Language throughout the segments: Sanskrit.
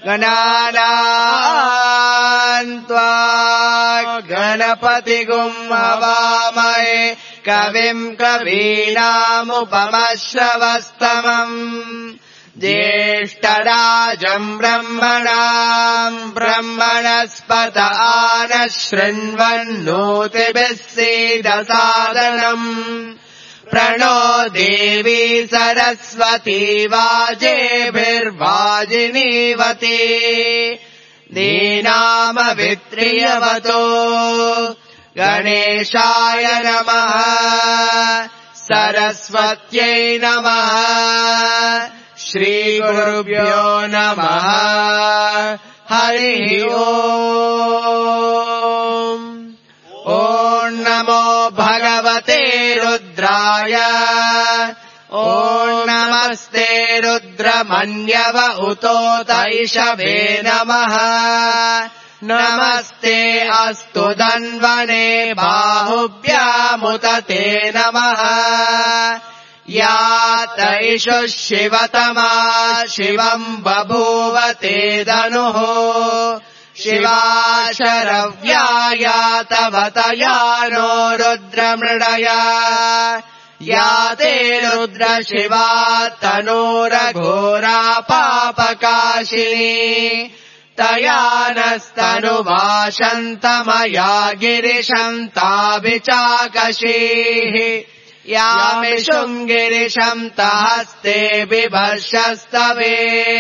गणानान्त्वा गणपतिगुं हवामहे कविम् कवीनामुपमश्रवस्तमम् ज्येष्ठराजम् ब्रह्मणाम् ब्रह्मणस्पत आनः शृण्वन्नोतिभिः सीदसादनम् प्रणो देवी सरस्वती वाजेभिर्वाजिनीवती दीनामवित्रियवतो गणेशाय नमः सरस्वत्यै नमः श्रीगुरुभ्यो नमः हरिः ओम् ॐ नमो भगवते रुद्राय ॐ नमस्ते रुद्रमन्यव उतोत इषवे नमः नमस्ते अस्तु धन्वने बाहुभ्यामुत ते नमः या तैषु शिवतमा शिवम् बभूव ते धनुः शिवा शरव्या तवतया नो रुद्रमृडया या ते रुद्र शिवा तनोरघोरा पापकाशिनी तया नस्तनुभाषन्तमया गिरिशम् ताभिचाकशीः यामिषुम् गिरिशम् तहस्ते बिभर्षस्तवे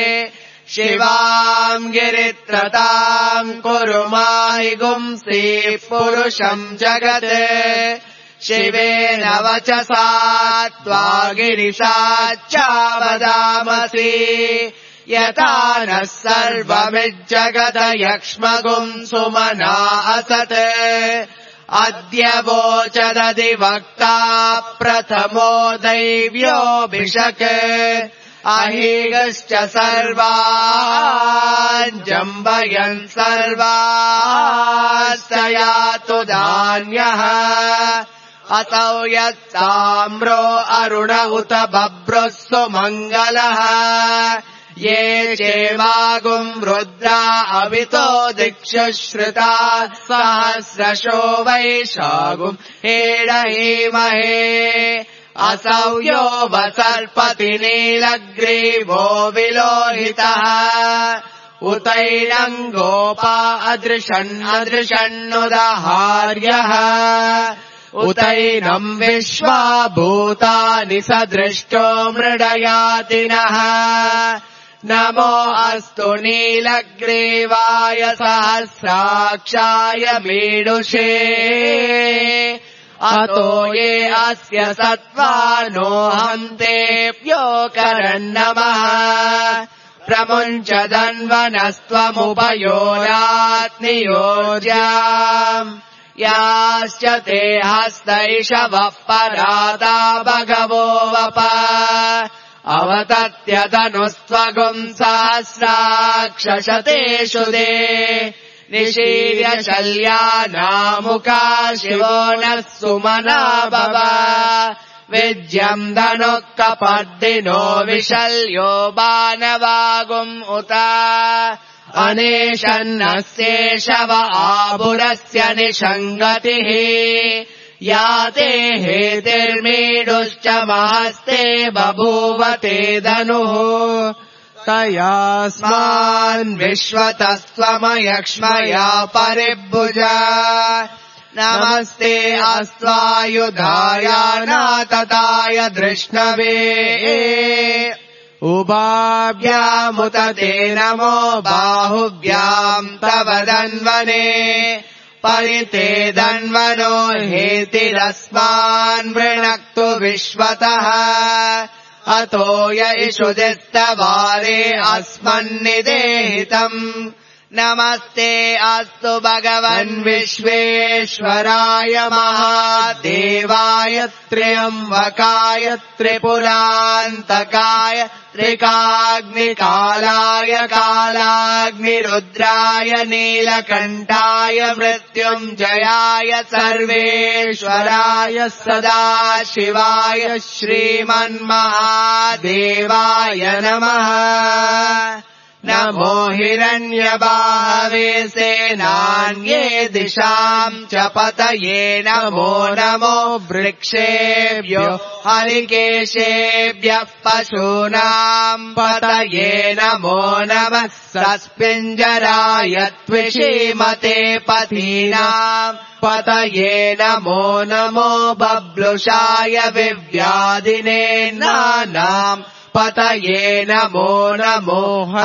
शिवाम् गिरित्रताम् कुरु माहि गुंसीः पुरुषम् जगत् शिवेन वचसा त्वा गिरिशाच्चावदामसि यथा नः सर्वमिज्जगद यक्ष्मगुम् सुमना असत् अद्य वोचदधिवक्ता प्रथमो दैव्योऽभिषक् अहीगश्च सर्वान् जम्बयन् सर्वास्तयातु धान्यः असौ यत्ताम्रो अरुण उत बभ्रुः सुमङ्गलः ये चेवागुम् रुद्रा अवितो दिक्षु श्रुता सहस्रशो वैशागुम् हेडहीमहे असौ यो वसर्पति नीलग्रीवो विलोहितः उतैनम् गोपा अदृशन्नुदहार्यः उतैनम् विश्वा भूतानि सदृष्टो मृडयातिनः नमो अस्तु नीलग्रीवाय सहस्राक्षाय मीडुषे अतो ये अस्य सत्त्वानो हन्तेऽप्योकरन्नमः प्रमुञ्च धन्वनस्त्वमुपयोरात्नियोज्याम् याश्च ते हस्तैषवः परादा भगवो वप अवतत्यतनुस्त्वगुम् सहस्राक्षशतेषु दे निशीर्य शल्यानामुका शिवो नः सुमना भव विज्यम् धनुः कपर्दिनो विशल्यो बाणवागुम् उत अनेशन्नस्येषव आभुरस्य निषङ्गतिः या ते हेतिर्मीडुश्च महस्ते बभूवते धनुः तयास्मान् विश्वतस्त्वमयक्ष्मया परिभुजा नमस्ते अस्त्वायुधाय नातताय धृष्णवे उभाभ्यामुत ते नमो बाहुभ्याम् तव धन्वने परिते धन्वनो हेतिरस्मान् वृणक्तु विश्वतः अतो य इषुदिस्तवारे अस्मन्निदेहितम् नमस्ते अस्तु भगवन् विश्वेश्वराय महादेवाय त्र्यम्बकाय त्रिपुरान्तकाय त्रिकाग्निकालाय कालाग्निरुद्राय नीलकण्ठाय मृत्युञ्जयाय सर्वेश्वराय सदाशिवाय श्रीमन्महादेवाय नमः नमो हिरण्यबाहवे सेनान्ये दिशाम् च पतये नमो नमो वृक्षेभ्यो हरिकेशेभ्यः पशूनाम् पतये नमो नमः सस्पिञ्जराय त्विषीमते पथीनाम् पतये नमो नमो बब्लुषाय विव्याधिने नानाम् पतये नमो नमो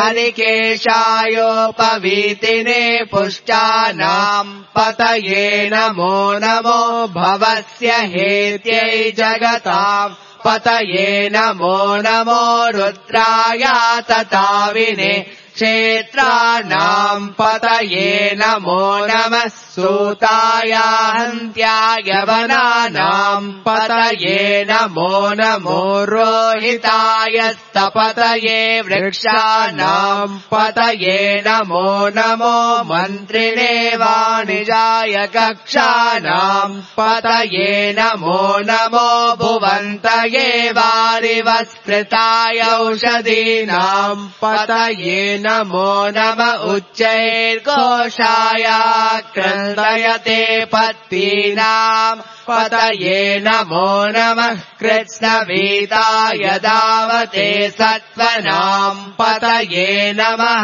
हरिकेशायोपवीतिने पुष्टानाम् पतये नमो नमो भवस्य हेत्यै जगताम् पतये नमो नमो रुद्राय तताविने क्षेत्राणाम् पतये नमो नमः सूताय हन्त्याय वनानाम् पतये नमो नमो रोहिताय स्तपतये वृक्षाणाम् पतये नमो नमो मन्त्रिणे वाणिजाय कक्षाणाम् पतये नमो नमो भुवन्तये वारिवस्कृताय औषधीनाम् पतये नमो नम उच्चैर्घोषाय क्रन्दयते पत्नीनाम् पतये नमो नमः कृत्स्नवीताय दावते सत्त्वनाम् पतये नमः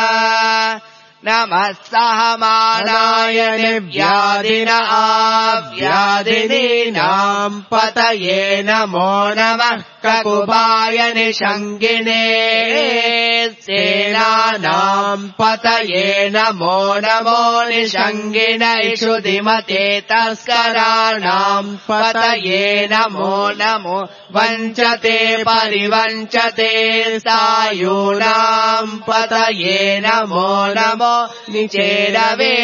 नमः सहमानाय निव्याधिन आव्याधिनीनाम् पतये नमो नमः ककुबाय निषङ्गिने सेनानाम् पतये नमो नमो निषङ्गिनैषु दिमते तस्कराणाम् पतये नमो नमो वञ्चते परिवञ्चते सायूनाम् पतये नमो नमो निचेरवे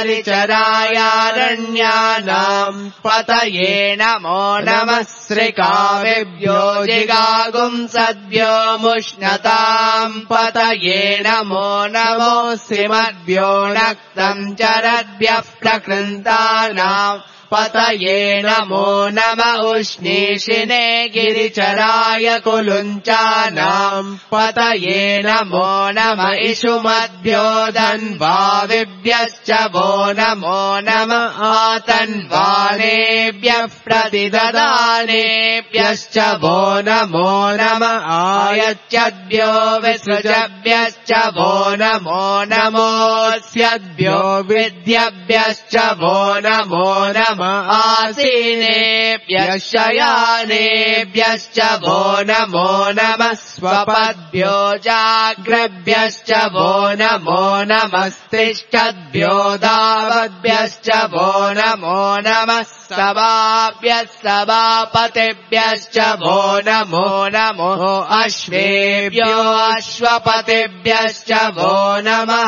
परिचरायारण्यानाम् पतये नमो नमः श्रिकावेभ्यो जिगागुंसद्भ्यो मुष्णताम् पतये नमो नमो श्रीमद्भ्यो नक्तम् चरद्भ्यः प्रकृन्तानाम् पतये नमो नम उष्णीषिने गिरिचराय कुलुञ्चानाम् पतये नमो नम इषुमद्भ्यो धन्वाविभ्यश्च वो नमो नम आतन्वानेभ्यः प्रतिददानेभ्यश्च वो नमो नम आयच्यद्भ्यो विसृजभ्यश्च वो नमो नमोऽस्यद्भ्यो विद्यभ्यश्च वो नमो नम आसीनेभ्यः शयानेभ्यश्च वो नमो नमः स्वपद्भ्यो जाग्रभ्यश्च वो नमो नमस्तिष्ठद्भ्यो धावद्भ्यश्च वो नमो नमः सभाभ्यः सभापतिभ्यश्च वो नमो नमो अश्वेभ्यो अश्वपतिभ्यश्च वो नमः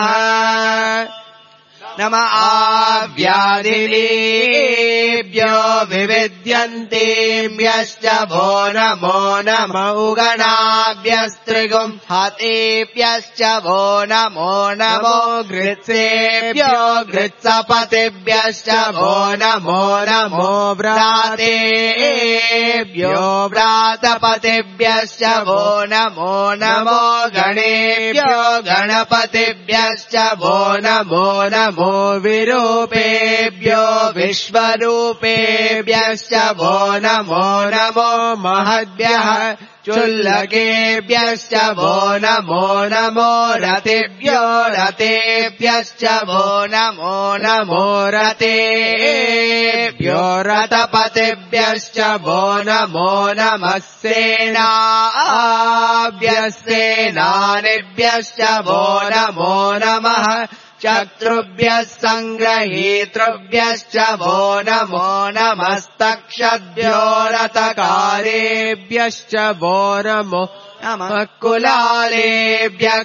नम आव्याधिनीभ्यो विविद्यन्तेभ्यश्च वो नमो नम उगणाभ्यस्त्रिगुम् हतेभ्यश्च वो नमो नमो गृत्सेभ्यो गृत्सपतिभ्यश्च वो नमो नमो व्रातेभ्यो व्रातपतिभ्यश्च वो नमो नमो गणेभ्यो गणपतिभ्यश्च वो नमो नमो विरूपेभ्यो विश्वरूपेभ्यश्च वो नमो नमो महद्भ्यः चुल्लकेभ्यश्च वो नमो नमो रतेभ्यो रतेभ्यश्च वो नमो नमो रतेभ्यो रथपतिभ्यश्च वो नमो नमः सेनाभ्यस्तेनानिभ्यश्च वो नमो नमः शत्रुभ्यः सङ्ग्रहीतृभ्यश्च वो नमो नमस्तक्षद्भ्यो रथकारेभ्यश्च वो नमो नमः कुलालेभ्यः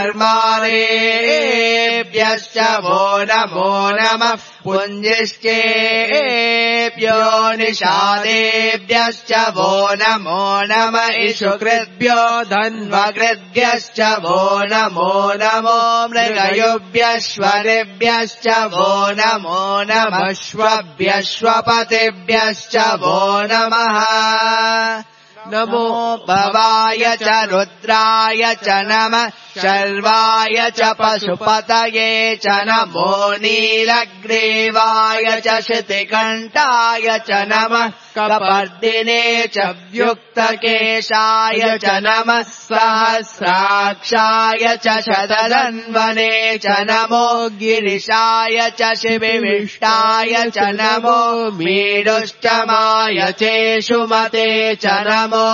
कर्मालेभ्यश्च वो नमो नमः पुञ्जिश्चेभ्यो निषादेभ्यश्च वो नमो नम इषुकृद्भ्यो धन्वकृद्भ्यश्च वो नमो नमो मृगयुभ्यश्वरेभ्यश्च वो नमो नमः श्वभ्यश्वपतिभ्यश्च वो नमः नमो भवाय च रुद्राय च नमः शर्वाय च पशुपतये च नमो नीलग्रीवाय च शितिकण्ठाय च नमः कपर्दिने च व्युक्तकेशाय च नमः सहस्राक्षाय च शतधन्वने च नमो गिरिशाय च शिविविष्टाय च नमो मीडुष्टमाय चेषुमते च नमो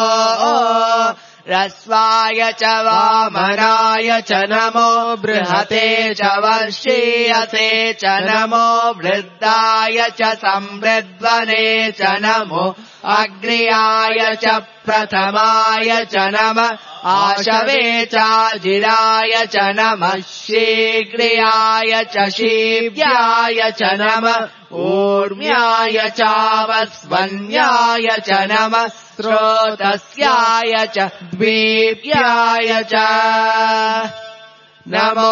रस्वाय च वामनाय च नमो बृहते च वर्षीयसे च नमो वृद्धाय च संवृद्वने च नमो अग्र्याय च प्रथमाय च नमः आशवे चाजिराय च नमः शीघ्र्याय च शीव्याय च नमः ऊर्म्याय चावस्वन्याय च नमः स्रोतस्याय च द्वीप्याय च नमो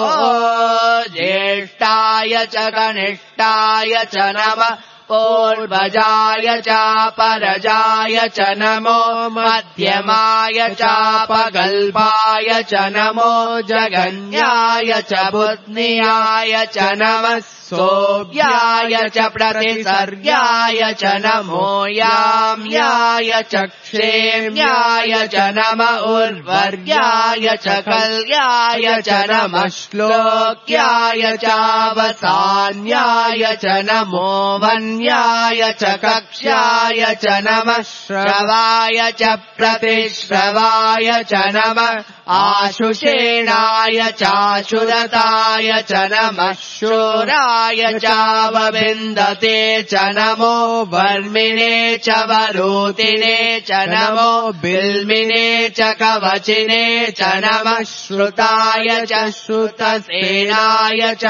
ज्येष्ठाय च कनिष्ठाय च नमः पूर्वजाय चापरजाय च नमो मध्यमाय चापगल्पाय च नमो जगन्याय च बुध्नियाय च नमः सोऽव्याय च प्रतिसर्याय च नमो याम्याय च क्षेम्याय च नमः उर्वर्याय च कल्याय च नमः श्लोक्याय चावसान्याय च नमो वन्याय च कक्ष्याय च नमः श्रवाय च प्रतिश्रवाय च नमः आशुषेणाय चाशुरताय च नमः शूराय चावविन्दते च नमो वर्मिणे च वरूतिने च नमो बिल्मिने च कवचिने च नमः श्रुताय च श्रुतसेनाय च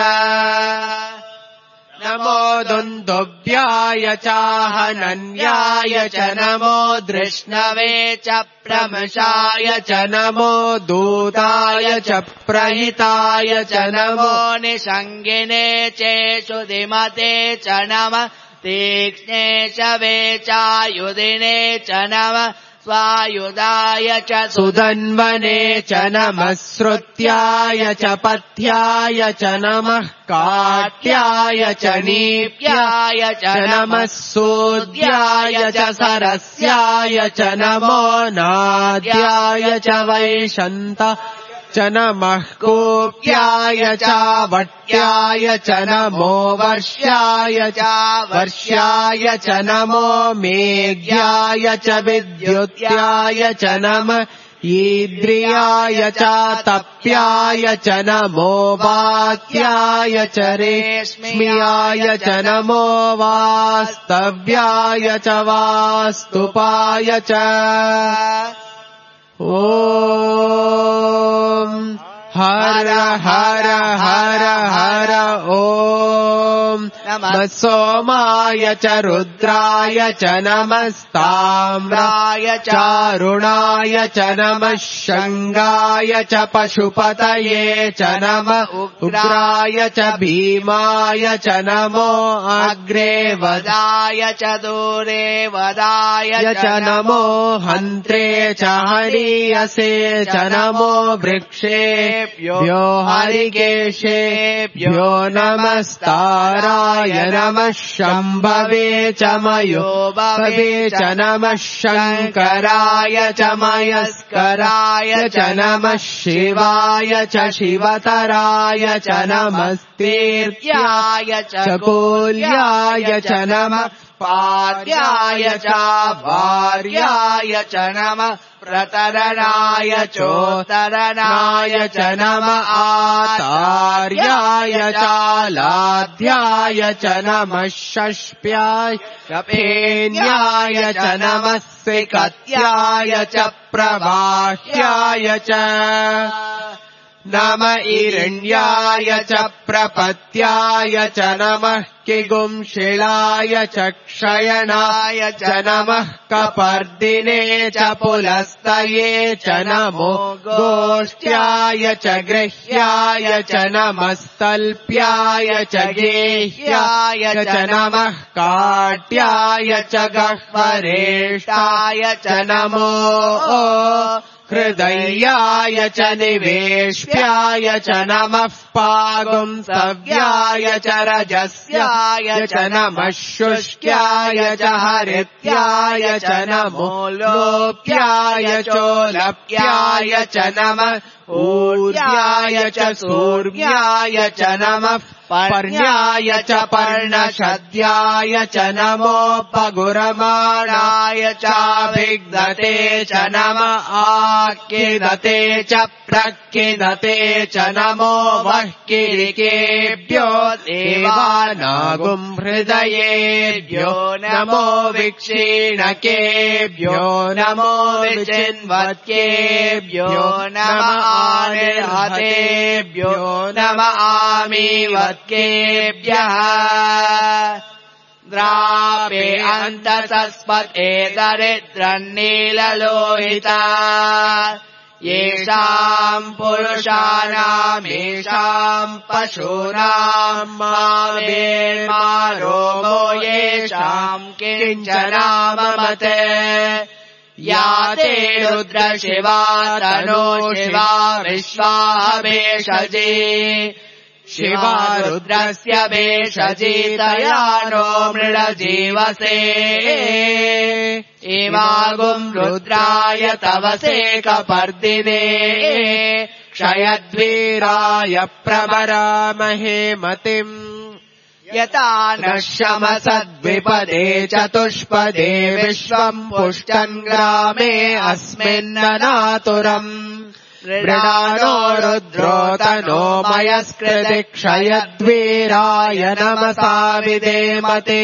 नमो दुन्दुभ्याय चाहनन्याय च नमो धृष्णवे च प्रमशाय च नमो दूताय च प्रहिताय च नमो निषङ्गिने चेषुधिमते च नमः तीक्ष्णे च वेचायुधिने च नमः स्वायुधाय च सुधन्वने च नमः श्रुत्याय च पथ्याय च नमः काट्याय च नीप्याय च नमः सूद्याय च सरस्याय च नमो नाद्याय च वैशन्त च नमः कूप्याय च वट्याय च नमो वर्ष्याय च वर्ष्याय च नमो मेघ्याय च विद्युत्याय च नमः ईद्रियाय च तप्याय च नमो वात्याय च रेश्म्याय च नमो वास्तव्याय च वास्तुपाय च ॐ हर हर हर हर ॐ नमः सोमाय च रुद्राय च नमस्ताम्राय चारुणाय च नमः शङ्गाय च पशुपतये च नमः उग्राय च भीमाय च नमो अग्रे वदाय च दूरे वदाय च नमो हन्त्रे च हरीयसे च नमो वृक्षेभ्यो हरिकेशेभ्यो नमस्ताराय नमः शम्भवे च मयोभवे च नमः शङ्कराय च मयस्कराय च नमः शिवाय च शिवतराय च नमस्तीर्याय च कूल्याय च नमः पार्याय च भार्याय च नमः प्रतरणाय चोत्तरणाय च नमः आतार्याय च लाध्याय च नमः षष्प्याय कपेन्याय च नमः सिकत्याय च प्रवाह्याय च नम इरण्याय च प्रपत्याय च नमः किगुंशिलाय च क्षयणाय च नमः कपर्दिने च पुलस्तये च नमो गोष्ट्याय च गृह्याय च नमस्तल्प्याय च गेह्याय च नमः काट्याय च गह्वरेष्टाय च नमो हृदयाय च निवेश्याय च नमः पागुंसव्याय च रजस्याय च नमः शुष्क्याय च हरित्याय च नमो लोप्याय चोलप्याय च नमः ऊर्ध्याय च सूर्याय च नमः पर्ण्याय च पर्णशद्याय च नमो पगुरमाणाय चाभिग्धते च नमः आकिदते च प्रकिदते च नमो वह्किरिकेभ्यो देवानागुं हृदयेभ्यो नमो विक्षीणकेभ्यो नमो विचिन्वत्केभ्यो नमः आनिर्हतेभ्यो नमः आमीवत्केभ्यः द्रापे अन्तसस्पते दरिद्रन्नीललोहिता येषाम् पुरुषाणाम् येषाम् पशूनाम् मावेर्मारोमो येषाम् किञ्चनाममते या ते रुद्रशिवा तनो शिवा विश्वाभेषजी शिवा रुद्रस्य भेषजी तया नो मृडजीवसे इमागुम् रुद्राय तवसे कपर्दिने क्षयद्वीराय प्रवरामहे मतिम् यथा नः शमसद्विपदे चतुष्पदे विश्वम् पुष्टन् ग्रामे अस्मिन्ननातुरम् मृडानो रुद्रो तनो मयस्कृति क्षयद्वीराय नमसा विधेमते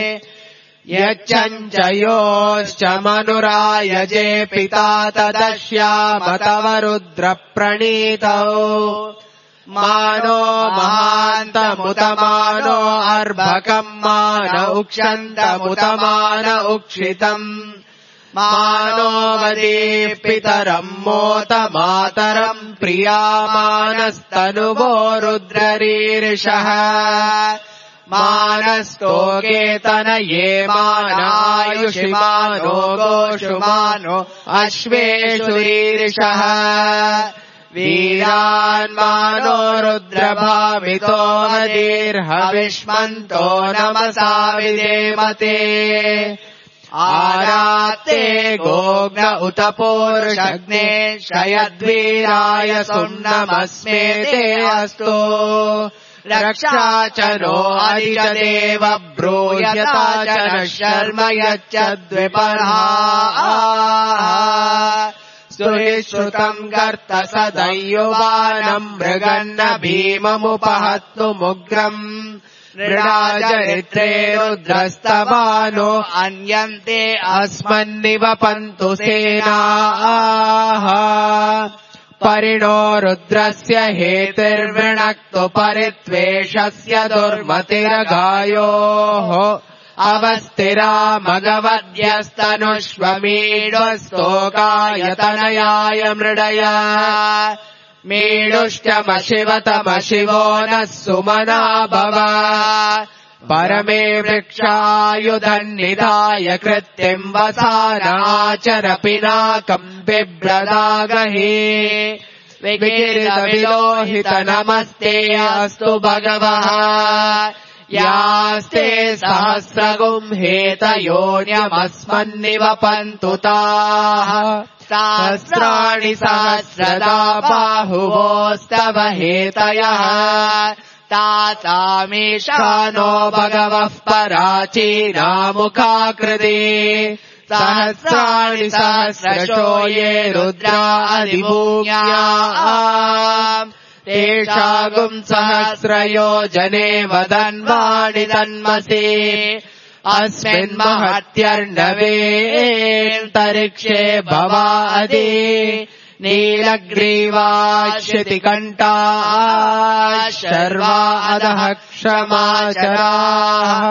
यच्चञ्चयोश्च मनुरायजे पिता तदश्याम तव रुद्रप्रणीतौ मानो महान्तमुतमानो अर्भकम् मान उक्षन्तमुतमान उक्षितम् मानो वदीपितरम् मोत मातरम् प्रियामानस्तनुवो रुद्ररीर्षः मानस्तोकेतनये मानायुषिमानो गोषुमानो अश्वेषुरीर्षः वीरान्मानो रुद्रभावितो वदीर्हविष्मन्तो नमसा विधेमते आरात्ते गोग्न उत पूर्षग्ने क्षयद्वीराय सुम्नमस्मे ते अस्तु रक्षा च नो अधिदेव ब्रूयता च नः शर्म यच्चद्विपर्हा सुहिश्रुतम् गर्त सदयुवानम् मृगन्न भीममुपहत्तुमुग्रम् मृडाचरित्रे रुद्रस्तवानो अन्यन्ते अस्मन्निवपन्तु सेनाः परिणो रुद्रस्य हेतिर्वृणक्तु परित्वेषस्य दुर्मतिरगायोः अवस्थिरा मगवद्यस्तनुष्वमीडस्तोकायतनयाय मृडया मीडुष्टमशिवतमशिवो नः सुमना भव परमे वृक्षायुधन्निधाय कृत्तिम् वसानाचर पिनाकम् बिभ्रदागहि विकिरितविलोहित नमस्ते अस्तु भगवः यास्ते सहस्रगुम् हेतयोन्यमस्मन्निवपन्तु ताः सहस्राणि सहस्रदा बाहुवोस्तव हेतयः तासामीशानो भगवः पराचीनामुखाकृति सहस्राणि सहस्रशो ये रुद्रा अधिभूम्या तेषागुम् सहस्रयोजने वदन्वाणि तन्मसि अस्मिन्महत्यर्णवेऽन्तरिक्षे भवादि नीलग्रीवाश्यतिकण्ठाः शर्वा अधः क्षमाचराः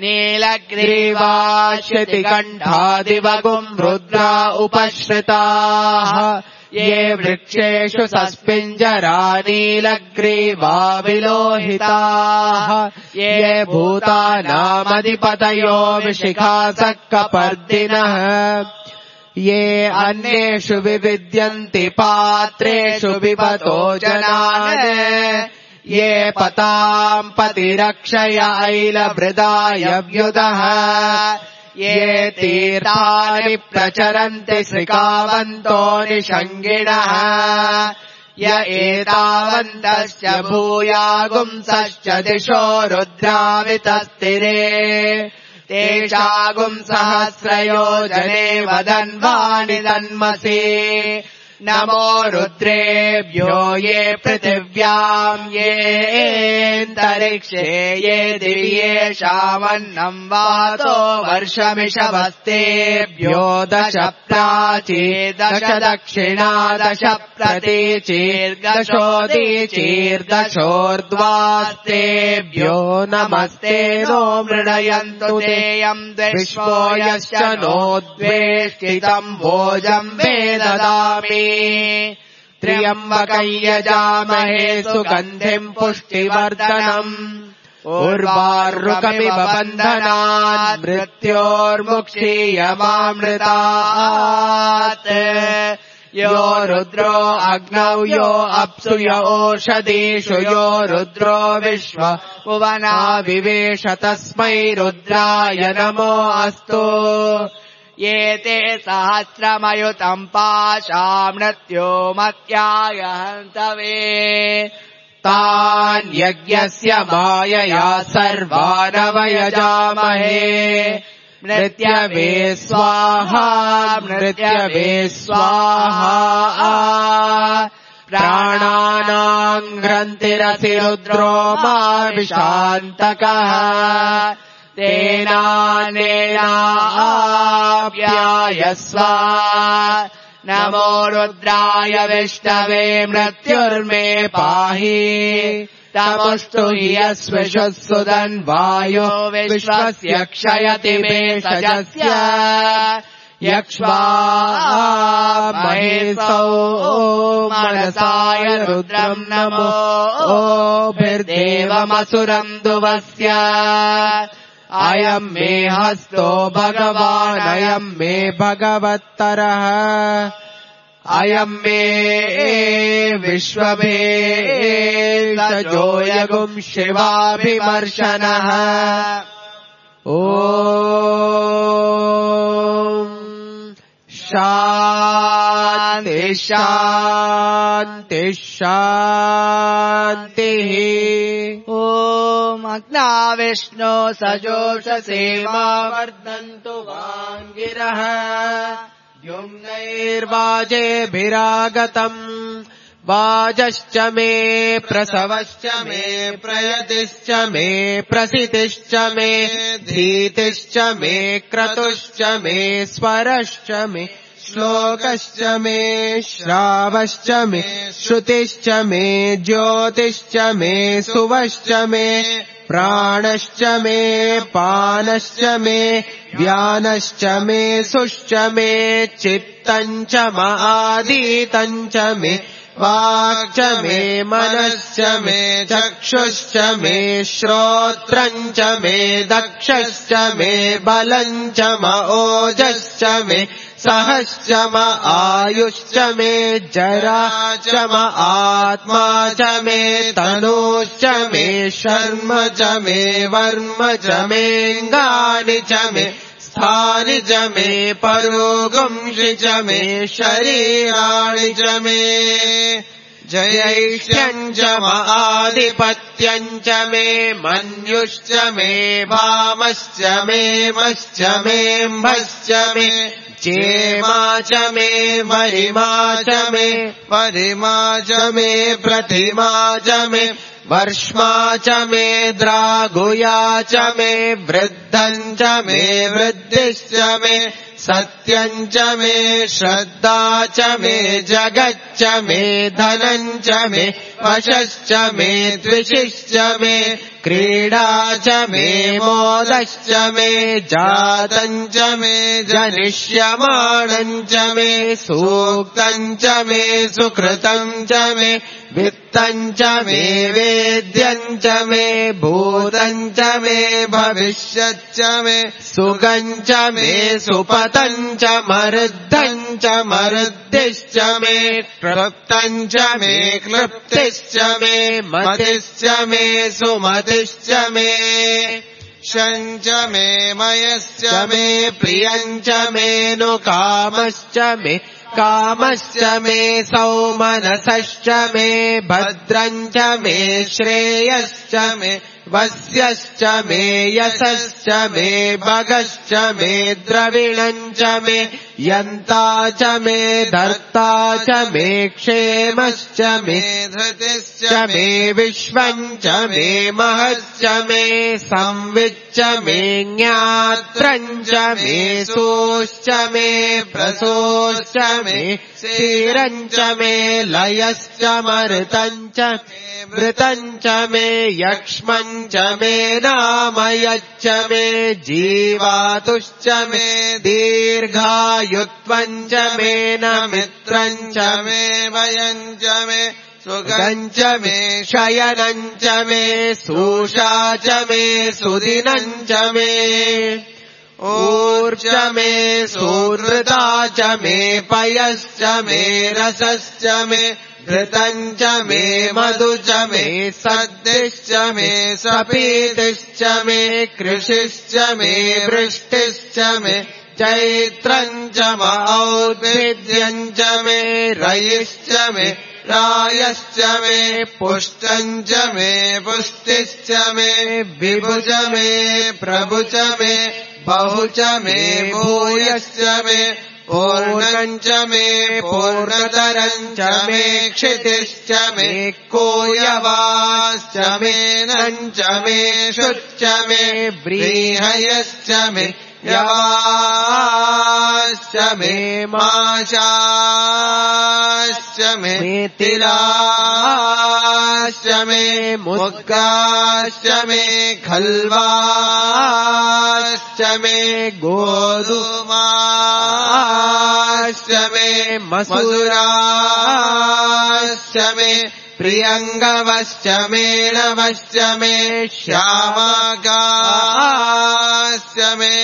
नीलग्रीवाश्यतिकण्ठादिवगुम् रुद्रा उपश्रिताः ये वृक्षेषु सस्पिञ्जरा नीलग्रीवा विलोहिताः ये भूतानामधिपतयो विशिखासक्कपर्दिनः ये अन्येषु विविद्यन्ति पात्रेषु विपतो जनान् ये पताम् पतिरक्षय ऐलभृदायव्युदः ये तीर्थानि प्रचरन्ति श्रिकावन्तो निषङ्गिणः य एतावन्तश्च भूयागुंसश्च दिशो रुद्रावितस्तिरे तेषागुम् सहस्रयोजने वदन्वानि दन्मसि नमो रुद्रेभ्यो ये पृथिव्याम् येऽन्तरिक्षे ये दिव्येषामन्नम् वातो वर्षमिषवस्तेभ्यो दश प्राचीर्दश दक्षिणा दश प्रतीचीर्दशोदीचीर्दशोर्ध्वास्तेभ्यो नमस्ते नो मृडयन्तु तेयम् विश्वो यश्च नो द्वेष्टितम् भोजम् वे ददामि त्र्यम्बकम् यजामहे सुगन्धिम् पुष्टिवर्धनम् उर्वारुकमिव बन्धनान् मृत्योर्मुक्षीयमामृतात् यो रुद्रो अग्नौ यो अप्सु यो ओषधीषु यो रुद्रो विश्व भुवना विवेश तस्मै रुद्राय नमो अस्तु ये ते सहस्रमयुतम् पाशामृत्यो मत्याय हन्तवे तान् यज्ञस्य मायया सर्वानवयजामहे मृत्यवे स्वाहा मृत्यवे स्वाहा प्राणानाम् ग्रन्थिरसि रुद्रो मा विशान्तकः तेनानेनाप्यायस्व नमो रुद्राय विष्णवे मृत्युर्मे पाहि तमुस्तु हि यस्विषुः सुदन्वायो विश्वस्य क्षयति मे सजस्य यक्ष्वा महेशौ मनसाय रुद्रम् नमो ओभिर्देवमसुरम् दुवस्य अयम् मे हस्तो भगवान् अयम् मे भगवत्तरः अयम् मे विश्वभेदजो यगुम् शिवाभिमर्शनः ॐ शान्ति शान्ति शान्तिः ॐ अग्नाविष्णो सजोषसेवा वर्धन्तु वाङ्गिरः द्युम्नैर्वाजेभिरागतम् वाजश्च मे प्रसवश्च मे प्रयतिश्च मे प्रसितिश्च मे धीतिश्च मे क्रतुश्च मे स्वरश्च मे श्लोकश्च मे श्रावश्च मे श्रुतिश्च मे ज्योतिश्च मे सुवश्च मे प्राणश्च मे पानश्च मे व्यानश्च मे सुश्च मे चित्तम् च आदितम् च मे वाक् च मे मनश्च मे चक्षुश्च मे श्रोत्रम् च मे दक्षश्च मे बलम् च ओजश्च मे सहश्च आयुश्च मे जरा च आत्मा च मे तनूश्च मे शर्म च मे वर्म च मेऽङ्गानि च मे स्थानि च मे परोगंसि च मे शरीराणि च मे जयैष्ठ्यम् च आधिपत्यम् च मे मन्युश्च मे भामश्च मे मश्च मेऽम्भश्च मे चेमा च मे वरिमा च मे परिमा च मे प्रतिमा च मे वर्ष्मा च मे द्रागुया च मे वृद्धम् च मे वृद्धिश्च मे सत्यम् च मे श्रद्धा च मे जगच्च मे धनम् च मे वशश्च मे द्विषिश्च मे क्रीडा च मे मोदश्च मे जातम् च मे जनिष्यमाणम् च मे सूक्तम् च मे सुकृतम् च मे वित्तम् च मे वेद्यम् च मे भूतम् च मे भविष्यच्च मे सुगम् च मे सुपतम् च मरुद्धम् च मरुद्धिश्च मे क्लृप्तम् च मे क्लृप्तिश्च मे मतिश्च मे सुमतिश्च मे शम् च मे मयश्च मे प्रियम् च मे नु कामश्च मे कामश्च मे सौमनसश्च मे भद्रम् च मे श्रेयश्च मे वस्यश्च मे यशश्च मे भगश्च मे द्रविणम् च मे यन्ता च मे धर्ता च मे क्षेमश्च मे धृतिश्च मे विश्वम् च मे महश्च मे संविच्च मे ज्ञात्रम् च मे सोश्च मे प्रसोश्च मे क्षीरम् च मे लयश्च मरुतम् च मृतम् च मे यक्ष्मम् च मे नामयच्च मे जीवातुश्च मे दीर्घायुत्वम् च मे न मित्रम् च मे वयम् च मे सुगम् च मे शयनम् च मे सूषा च मे सुदिनम् च मे ऊर्ज मे सुहृता च मे पयश्च मे रसश्च मे घृतम् च मे मधु च मे सद्दिश्च मे सपीतिश्च मे कृषिश्च मे वृष्टिश्च मे चैत्रम् च औद्भिद्यम् च मे रयिश्च मे रायश्च मे पुष्टम् च मे पुष्टिश्च मे विभु च मे प्रभु च मे बहु च मे भूयश्च मे पूर्णम् च मे पूर्णतरम् च मे क्षितिश्च मे कोयवाश्च मे नम् च मे शुच्च मे व्रीहयश्च मे यवाश्च मे माशाश्च मे तिलाश्च मे मुद्गाश्च मे खल्वाश्च मे गोधूमाश्च मे मसूराश्च मे प्रियङ्गवश्च मेणवश्च मे श्यामागाश्च मे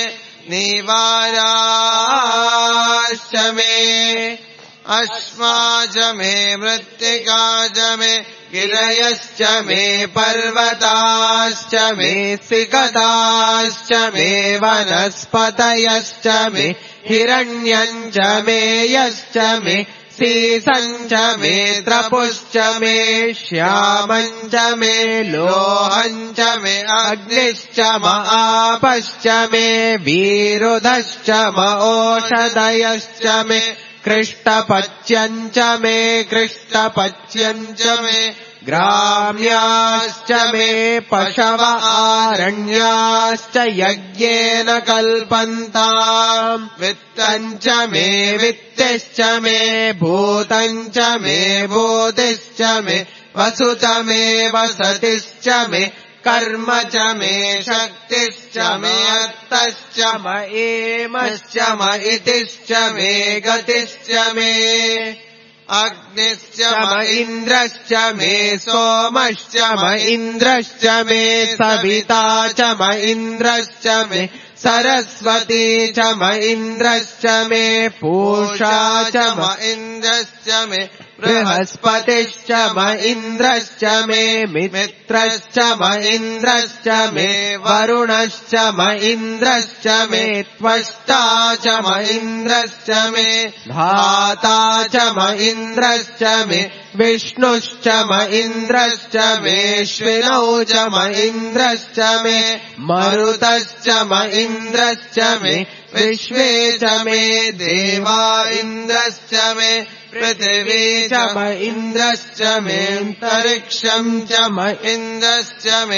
निवाराश्च मे अश्मा च मे मृत्तिका च मे गिरयश्च मे पर्वताश्च मे सिकताश्च मे वनस्पतयश्च मे हिरण्यम् च मे यश्च मे सीसम् च मे त्रपुश्च मे श्यामम् च मे लोहम् च मे अग्निश्च म आपश्च मे वीरुधश्च म ओषधयश्च मे कृष्टपच्यम् च मे कृष्टपच्यम् च मे ग्राम्याश्च मे पशव आरण्याश्च यज्ञेन कल्पन्ताम् वित्तम् च मे वित्तिश्च मे भूतम् च मे भूतिश्च मे वसुत मे वसतिश्च मे कर्म च मे शक्तिश्च मे अर्थश्च म एमश्च म इतिश्च मे गतिश्च मे अग्निश्च म इन्द्रश्च मे सोमश्च म इन्द्रश्च मे सविता च म इन्द्रश्च मे सरस्वती च म इन्द्रश्च मे पूषा च म इन्द्रश्च मे बृहस्पतिश्च म इन्द्रश्च मे मित्रश्च म इन्द्रश्च मे वरुणश्च म इन्द्रश्च मे त्वष्टा च म इन्द्रश्च मे धाता च म इन्द्रश्च मे विष्णुश्च म इन्द्रश्च मेऽश्विनौ च म इन्द्रश्च मे मरुतश्च म इन्द्रश्च मे विश्वे च मे देवा इन्द्रश्च मे पृथिवी च म इन्द्रश्च मे अन्तरिक्षम् च म इन्द्रश्च मे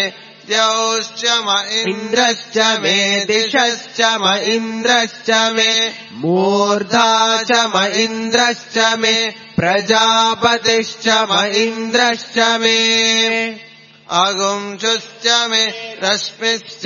द्यौश्च म इन्द्रश्च मे दिशश्च म इन्द्रश्च मे मूर्धा च म इन्द्रश्च मे प्रजापतिश्च म इन्द्रश्च मे अगुंशुश्च मे रश्मिश्च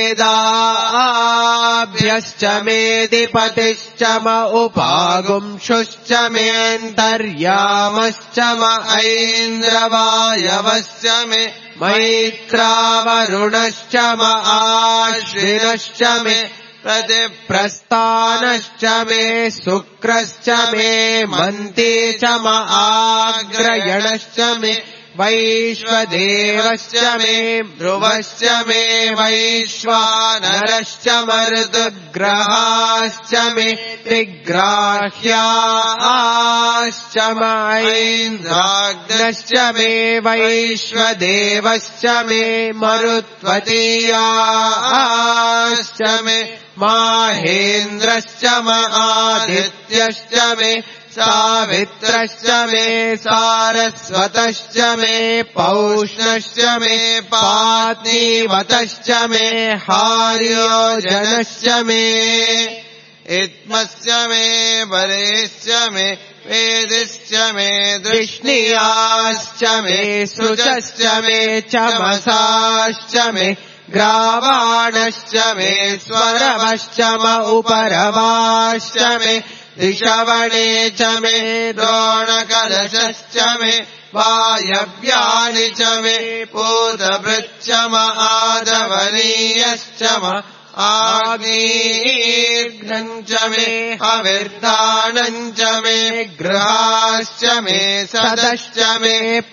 मेदाभ्यश्च मेधिपतिश्च म उपागुंशुश्च मेऽन्तर्यामश्च म ऐन्द्रवायवश्च मे मैत्रावरुणश्च म आश्विनश्च मे प्रतिप्रस्थानश्च मे शुक्रश्च मे मन्ती च म आग्रयणश्च मे वैश्वदेवश्च मे ध्रुवश्च मे वैश्वानरश्च मरुद्ग्रहाश्च मे त्रिग्राह्याश्च म ऐन्द्राग्नश्च मे वैश्वदेवश्च मे मरुत्वतीयाश्च मे माहेन्द्रश्च म आदित्यश्च मे सावित्रश्च मे सारस्वतश्च मे पौष्णश्च मे पात्नीवतश्च मे हार्योजनश्च मे इत्मश्च मे बलेश्च मे वेदिश्च मे दृष्णियाश्च मे सुचश्च मे चमसाश्च मे ग्रावाणश्च मे स्वरवश्च म उपरवाश्च मे दिशवणे च मे द्रोणकलशश्च मे वायव्यानि च मे पूतभृच्च म आदवनीयश्च म आग्नेयघ्नम् च मे अविर्धानम् च मे गृहाश्च मे सदश्च मे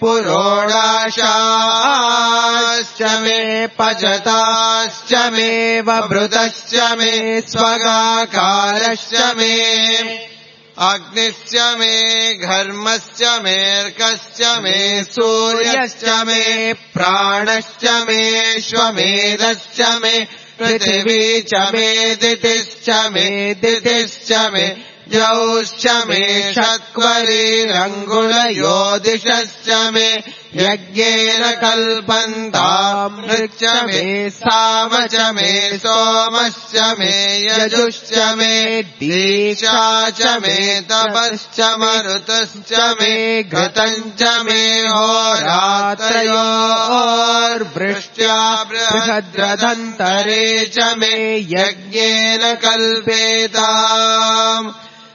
पुरोडाशाश्च मे पचताश्च मे वभृतश्च मे स्वगाकारश्च मे अग्निश्च मे घर्मश्च मेऽर्कश्च मे सूर्यश्च मे प्राणश्च मे श्वमेधश्च मे पृथिवी च मे दितिश्च मे दितिश्च मे द्यौश्च मे शक्वरीरङ्गुलयोदिशश्च मे यज्ञेन कल्पन्तामृच्च मे साम च मे सोमश्च मे यजुश्च मे दीक्षा च मे तपश्च मरुतश्च मे घृतम् च मे होरात्रयोर्वृष्ट्या बृहद्रथन्तरे च मे यज्ञेन कल्पेताम्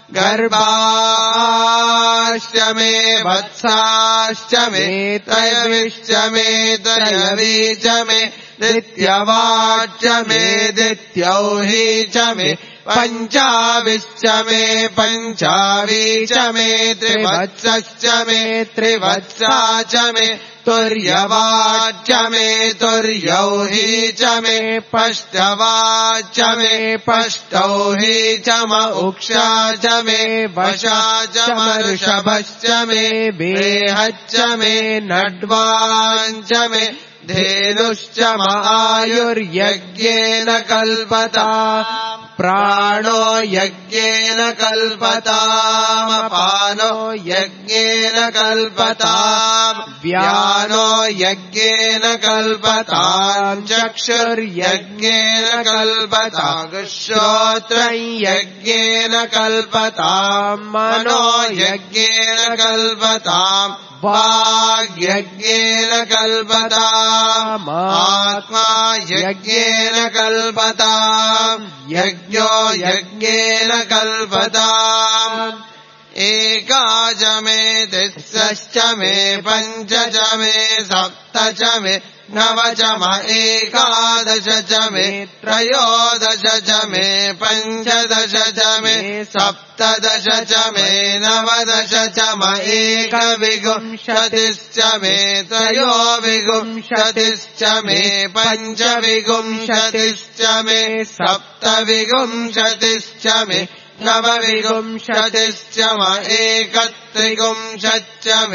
गर्भाश्च मे वत्साश्च मे त्रयविश्च मे त्रयवी च मे दित्यवाच्च मे दित्यौही च मे पञ्चाविश्च मे पञ्चावी च मे त्रिवत्सश्च मे त्रिवत्सा च मे तुर्यवाच्च मे तुर्यौही च मे पष्टवाच्च मे पष्टौही च म उक्षा च मे वशा च मर्षभश्च मे वेहच्च मे नड्वाञ्च मे धेनुश्च म आयुर्यज्ञेन कल्पता प्राणो यज्ञेन कल्पताम् अपानो यज्ञेन कल्पताम् व्यानो यज्ञेन कल्पताम् चक्षुर्यज्ञेन कल्पताम् श्रोत्रम् यज्ञेन कल्पताम् मनो यज्ञेन कल्पताम् वाग्यज्ञेन कल्पताम् आत्मा यज्ञेन कल्पताम् यज्ञो यज्ञेन कल्पताम् एकाच मे तिस्रश्च मे पञ्च च मे सप्त च मे नव च म एकादश च मे त्रयोदश च मे पञ्चदश च मे सप्तदश च मे नवदश च म एकविंशतिश्च मे त्रयोविंशतिश्च मे पञ्चविंशतिश्च मे सप्तविंशतिश्च मे नवविंशतिश्च म एकत्रिंशच्च मे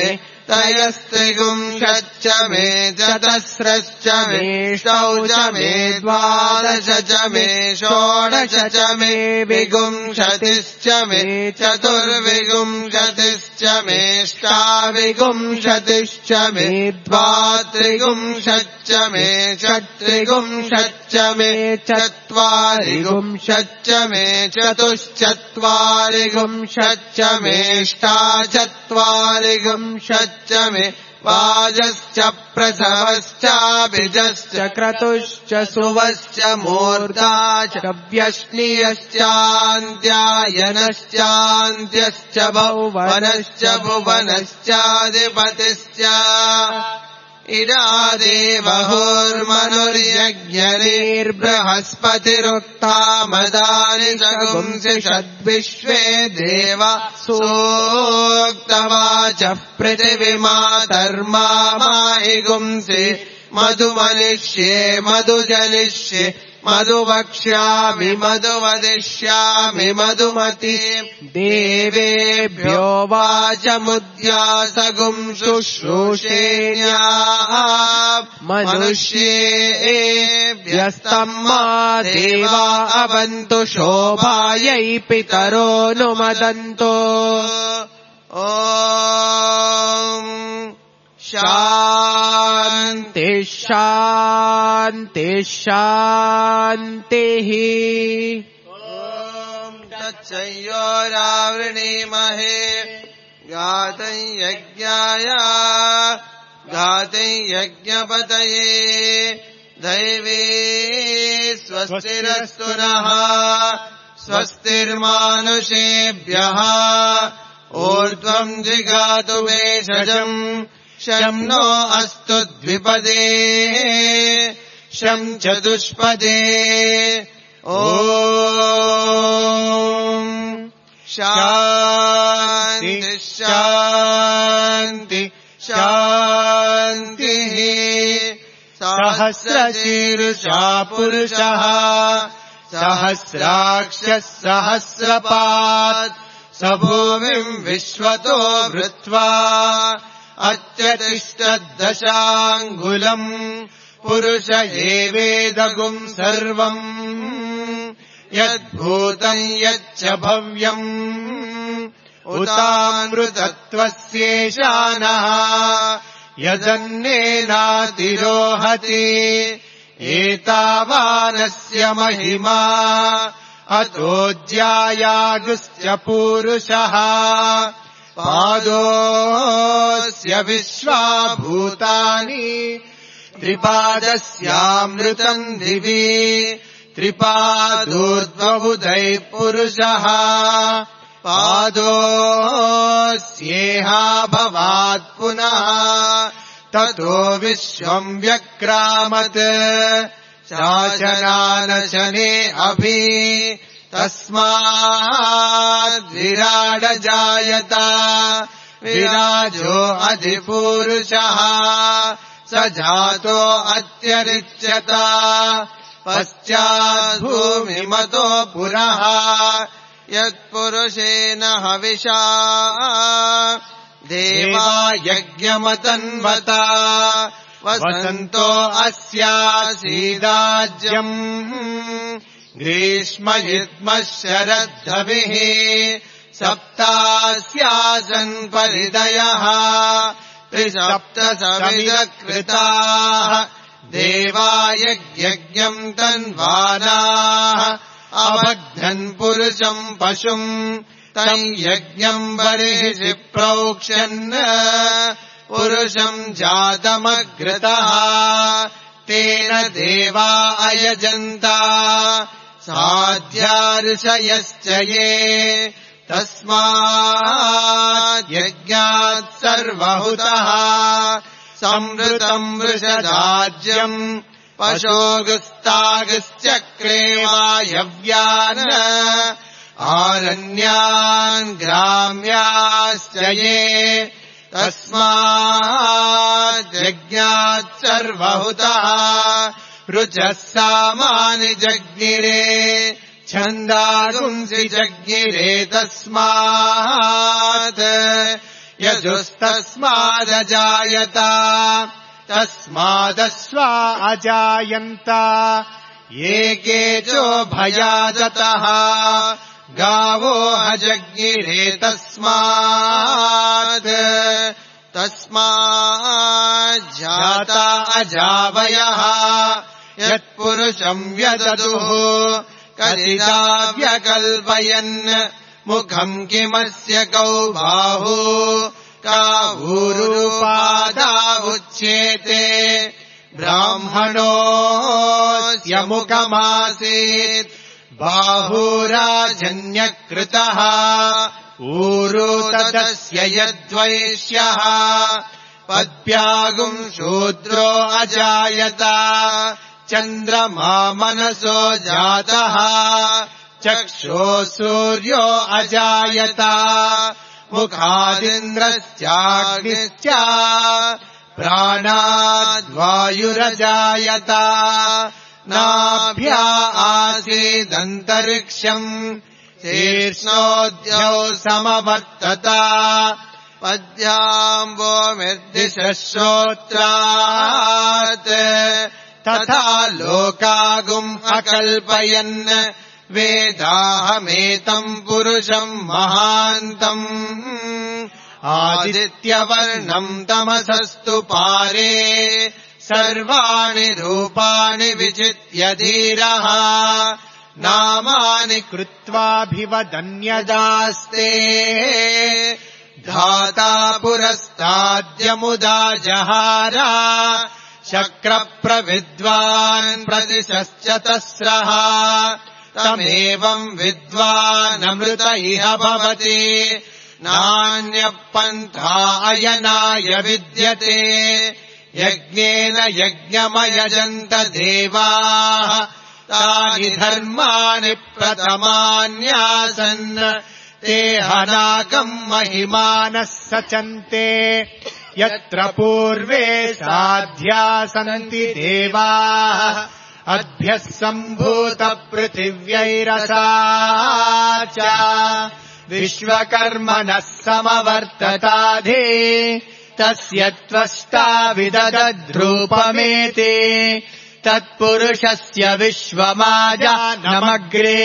तयस्त्रिगुंशच्च मे चतस्रश्च मे षौच मे द्वादश च मे षोडश च मे विगुंशतिश्च मे चतुर्विगुंशतिश्च मे ष्टाविगुंशतिश्च मे द्वात्रिगुंशच्च मे षट्त्रिगुंशच्च मे चत्वारिगुंशच्च मे चतुश्चत्वारिगुंशच्च मे ष्टाचत्वारिगुंशच्च मे वाजश्च प्रसवश्चाभिजश्च क्रतुश्च सुवश्च मूर्धा च व्यश्नियश्चान्त्यायनश्चान्त्यश्च भुवनश्च भुवनश्चाधिपतिश्च इडादेवहुर्मनुर्यज्ञनिर्बृहस्पतिरुक्ता मदानि सगुंसि षद्विश्वे देवा सूक्तवाचः पृथिवीमातर्मामाहिगुंसि मधुमनिष्ये मधुजनिष्ये मधुवक्ष्यामि मधुवदिष्यामि मधुमती देवेभ्यो वाचमुद्यासगुंशुश्रूषेण्या मनुष्येभ्यस्तम्मा देवा अवन्तु शोभायै पितरो नुमदन्तो शान्ति शान्ति शान्तिः तच्चयोरावृणीमहे गातं यज्ञाय गातं यज्ञपतये दैवे स्वस्तिरस्तु नः स्वस्तिर्मानुषेभ्यः ऊर्ध्वं जिगातु भेषजम् शं नो अस्तु द्विपदे शं चतुष्पदे ॐ शान्ति शान्ति शान्तिः सहस्रशीर्षा पुरुषः सहस्राक्षः सहस्रपात् स भूमिम् विश्वतो वृत्वा अत्यतिष्ठद्दशाङ्गुलम् पुरुष एवेदगुम् सर्वम् यद्भूतम् यच्च भव्यम् उतामृतत्वस्येशानः यदन्नेनातिरोहति एतावानस्य महिमा अतोऽज्यायागुश्च पूरुषः पादोऽस्य विश्वाभूतानि त्रिपादस्यामृतम् दिवि त्रिपादोर्ध्वबुधैः पुरुषः पादोऽस्येहा भवात् पुनः ततो विश्वम् व्यक्रामत् शासनानशने अभि तस्माद्विराडजायत विराजो अधिपूरुषः स जातो अत्यरिच्यत पश्चाद्भूमिमतो पुरः यत्पुरुषेण हविषा देवा यज्ञमतन्वत वसन्तो अस्यासीदाज्यम् ग्रीष्मयुग्मः शरद्धभिः सप्तास्यासन् परिदयः त्रिसप्तसविदकृताः देवा यज्ञम् तन्वानाः अबध्नन् पुरुषम् पशुम् तम् यज्ञम् बर्हिषि प्रोक्ष्यन् पुरुषम् जातमग्रतः तेन देवा अयजन्ता साध्यार्षयश्च ये तस्मात् यज्ञात् सर्वहुतः संवृतम् वृषदाज्यम् पशोगुस्तागश्चक्रे वायव्यान् आरण्यान् ग्राम्याश्च ये तस्मात् यज्ञात् सर्वहुतः ऋचः सामानि जज्ञिरे छन्दागुंसि जज्ञिरे तस्मात् यजुस्तस्मादजायत तस्मादस्वा अजायन्त ये केचो भयादतः गावो अजज्ञिरे तस्माज्जाता अजावयः यत्पुरुषम् व्यददुः कदिदा व्यकल्पयन् मुखम् किमस्य कौ बाहु कावूरुपादावुच्येते ब्राह्मणोऽस्य मुखमासीत् बाहुराजन्यकृतः ऊरु तदस्य यद्वैश्यः पद्भ्यागुम् शूद्रो अजायत चन्द्रमा मनसो जातः चक्षो सूर्यो अजायत मुखादिन्द्रश्चाग्निश्च प्राणाद्वायुरजायत नाभ्या आसीदन्तरिक्षम् शीर्ष्णोद्यौ समवर्तत पद्भ्याम्बोमिर्दिशः श्रोत्रात् तथा लोकागुम् अकल्पयन् वेदाहमेतम् पुरुषम् महान्तम् आदित्यवर्णम् तमसस्तु पारे सर्वाणि रूपाणि विचित्य धीरः नामानि कृत्वाभिवदन्यदास्ते धाता पुरस्ताद्यमुदा जहार शक्रप्रविद्वान् प्रतिशश्चतस्रः तमेवम् विद्वानमृत इह भवति नान्यः पन्था अयनाय विद्यते यज्ञेन यज्ञमयजन्त देवाः तानि धर्माणि प्रथमान्यासन् ते हनाकम् महिमानः सचन्ते यत्र पूर्वे साध्या सन्ति देवाः अद्भ्यः सम्भूतपृथिव्यैरसा च विश्वकर्मणः समवर्तताधे तस्य त्वष्टा विदधद्रूपमेते तत्पुरुषस्य विश्वमाजानमग्रे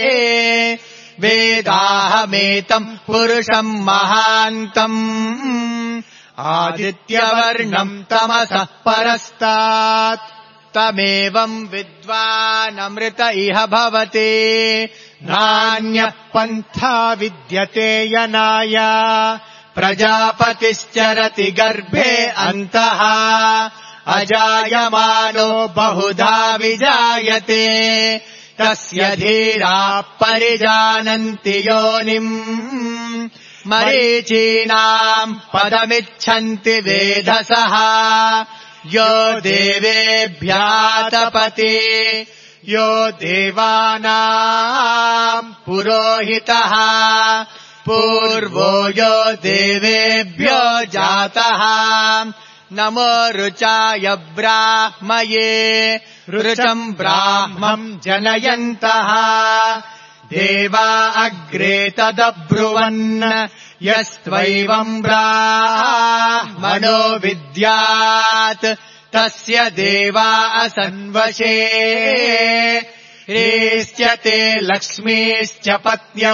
वेदाहमेतम् पुरुषम् महान्तम् आदित्यवर्णम् तमसः परस्तात् तमेवम् विद्वानमृत इह भवति नान्यः पन्था विद्यते यनाय प्रजापतिश्चरति गर्भे अन्तः अजायमानो बहुधा विजायते तस्य धीराः परिजानन्ति योनिम् मरीचीनाम् पदमिच्छन्ति वेधसः यो देवेभ्यातपति यो देवानाम् पुरोहितः पूर्वो यो देवेभ्यो जातः नमो ऋचाय ब्राह्मये ऋचम् ब्राह्मम् जनयन्तः देवा अग्रे तदब्रुवन् यस्त्वैवम् ब्राह्मणो विद्यात् तस्य देवा असन्वशे ह्रीश्चते लक्ष्मीश्च पत्न्यौ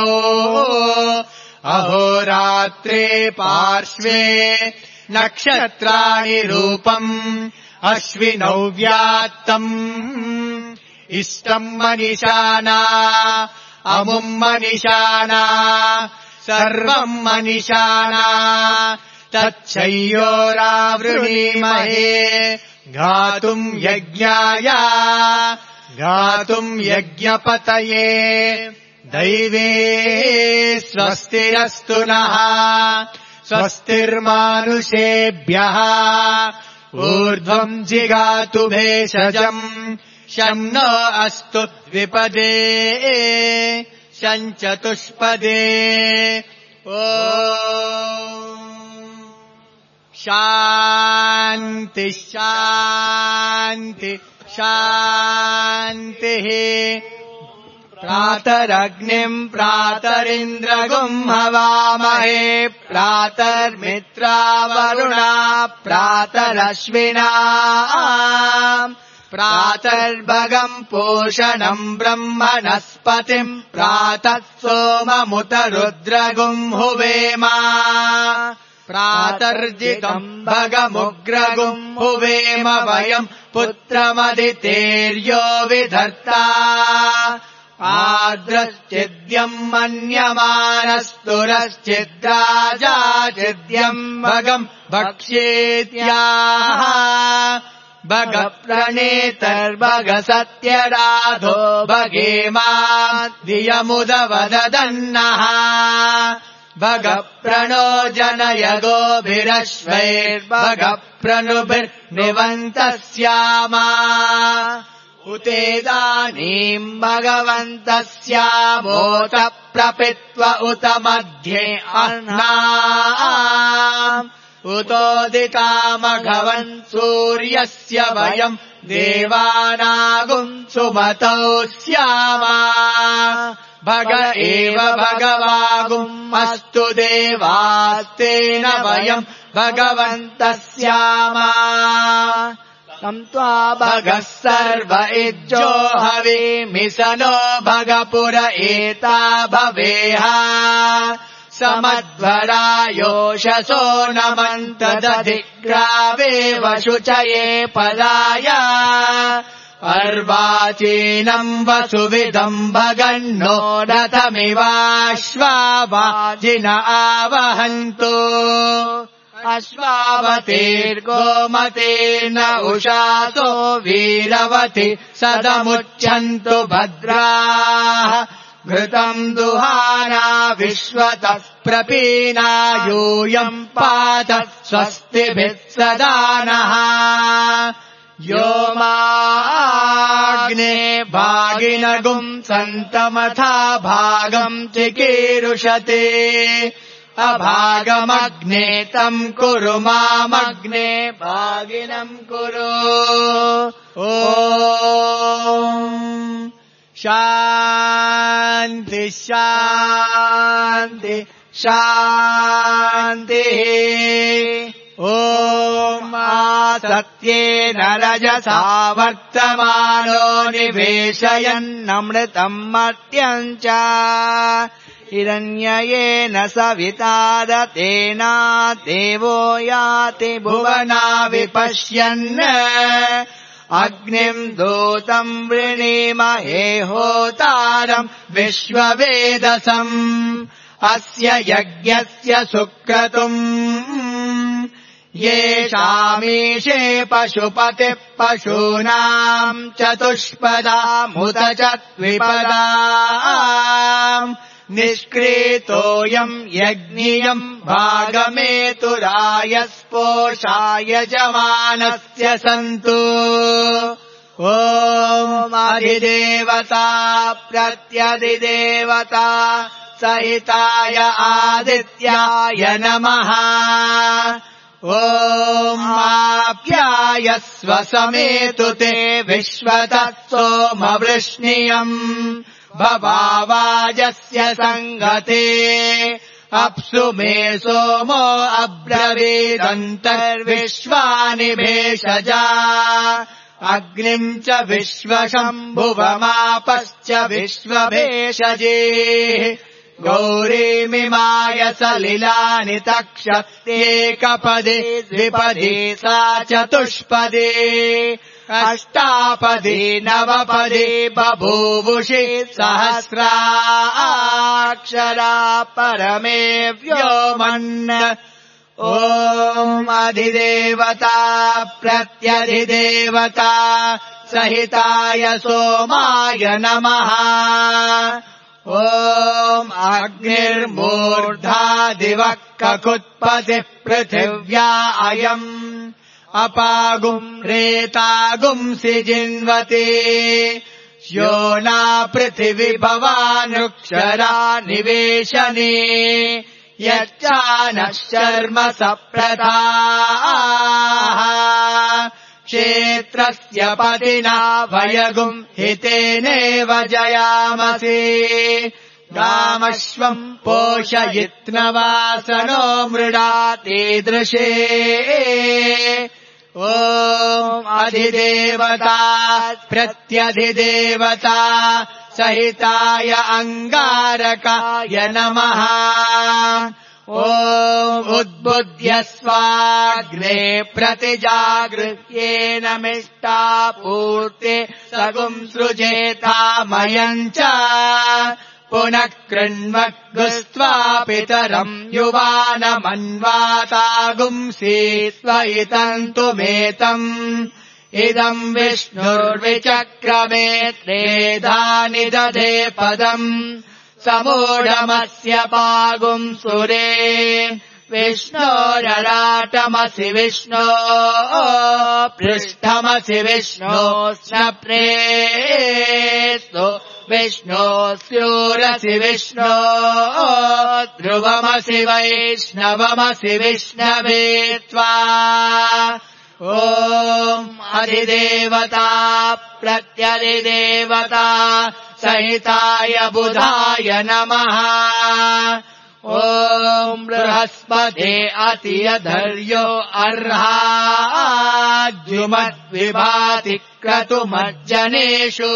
अहोरात्रे पार्श्वे नक्षत्राणि रूपम् अश्विनौ व्यात्तम् इष्टम् मनिषाणा अमुम् मनिषाणा सर्वम् मनिषाणा तच्छय्योरावृणीमहे गातुम् यज्ञाय गातुम् यज्ञपतये दैवे स्वस्तिरस्तु नः स्वस्तिर्मानुषेभ्यः ऊर्ध्वम् जिगातु भेषजम् शं नो अस्तु द्विपदे शं चतुष्पदे ॐ शान्ति शान्ति शान्तिः प्रातरग्निम् प्रातरिन्द्रगुम् हवामहे प्रातर्मित्रा वरुणा प्रातरश्विना प्रातर्भगम् पोषणम् ब्रह्मणस्पतिम् प्रातः सोममुत रुद्रगुम् हुवेम प्रातर्जितम् भगमुग्रगुम् हुवेम वयम् पुत्रमदितेर्यो विधर्ता आद्रश्चिद्यम् मन्यमानस्तुरश्चिद्राजाचिद्यम् भगम् भक्ष्येत्याह भगप्रणेतर्भगसत्यराधो भगेमाद्यमुदवदन्नः भगप्रणो जनय गोभिरश्वैर्भगप्रणुभिर्निवन्तस्यामा उतेदानीम् भगवन्तस्यामोत प्रपित्व उत मध्ये अह्ना उतोदितामघवन् सूर्यस्य वयम् देवानागुम् सुमतौ स्यामा भग एव भगवागुम् अस्तु देवास्तेन वयम् भगवन्तः स्यामा तम् त्वा भगः सर्व इज्जो हवीमि स नो भगपुर एता भवेह समध्वरायोषसो नमन्तदधिग्रावेव शुचये पदाय अर्वाचीनम् वसुविदम् भगन्नो रथमिवाश्वावाजिन आवहन्तु अश्वावतीर्गोमतेन उषासो वीरवति सदमुच्छन्तु भद्राः घृतम् दुहाना विश्वतः प्रपीना यूयम् पात स्वस्तिभिः सदा नः यो माग्ने भागिनगुम् सन्तमथा भागम् चिकीरुषते अभागमग्ने तम् कुरु मामग्ने भागिनम् कुरु ॐ शान्ति शान्ति शान्तिः ॐ आसत्येन रजसा वर्तमानो निवेशयन्नमृतम् मर्त्यम् च हिरण्ययेन सविता दतेना देवो याति भुवना विपश्यन् अग्निम् दूतम् वृणीमहे होतारम् विश्ववेदसम् अस्य यज्ञस्य सुक्रतुम् येषामीशे पशुपतिः पशूनाम् चतुष्पदामुत च द्विपदा निष्क्रीतोऽयम् यज्ञियम् भागमेतुराय स्पोषाय जमानस्य सन्तु ॐ अधिदेवता प्रत्यधिदेवता सहिताय आदित्याय नमः ॐ आप्यायस्व समेतु ते विश्वतः सोमवृष्णियम् भवावाजस्य सङ्गते अप्सु मे सोमो अब्रवीदन्तर्विश्वानि भेषजा अग्निम् च विश्वशम्भुवमापश्च विश्वभेषजे गौरीमिमाय सलिलानि तक्षत्येकपदे द्विपदे सा चतुष्पदे अष्टापदे नवपदे बभूवुषि सहस्राक्षरा परमे व्योमन् ॐ अधिदेवता प्रत्यधिदेवता सहिताय सोमाय नमः ॐ अग्निर्मूर्धा दिवः ककुत्पतिः पृथिव्या अयम् अपागुम् रेतागुम् सिजिन्वते योना पृथिवी भवानुक्षरा निवेशने यच्चानः शर्म सप्रथाः क्षेत्रस्य पतिना वयगुम् हितेनेव जयामसि गामश्वम् पोषयित्नवासनो मृडातीदृशे ॐ अधिदेवता प्रत्यधिदेवता सहिताय अङ्गारकाय नमः ॐ उद्बुध्यस्वाग्ने प्रतिजागृत्येन मिष्टापूर्ते सगुम् सृजेतामयम् च पुनः कृण्वग्स्त्वा पितरम् युवानमन्वातागुंसि त्वयितन्तुमेतम् इदम् विष्णुर्विचक्रमे त्रेधानि दधे पदम् समूढमस्य पागुम् सुरे विष्णोरराटमसि विष्णो पृष्ठमसि विष्णो स्नप्रेस्तो विष्णो स्यूरसि विष्णो ध्रुवमसि वैष्णवमसि विष्णवे त्वा ॐ अधिदेवता प्रत्यधिदेवता सहिताय बुधाय नमः ॐ बृहस्पते अतियधर्यो अर्हाद्युमद्विभाति क्रतुमज्जनेषु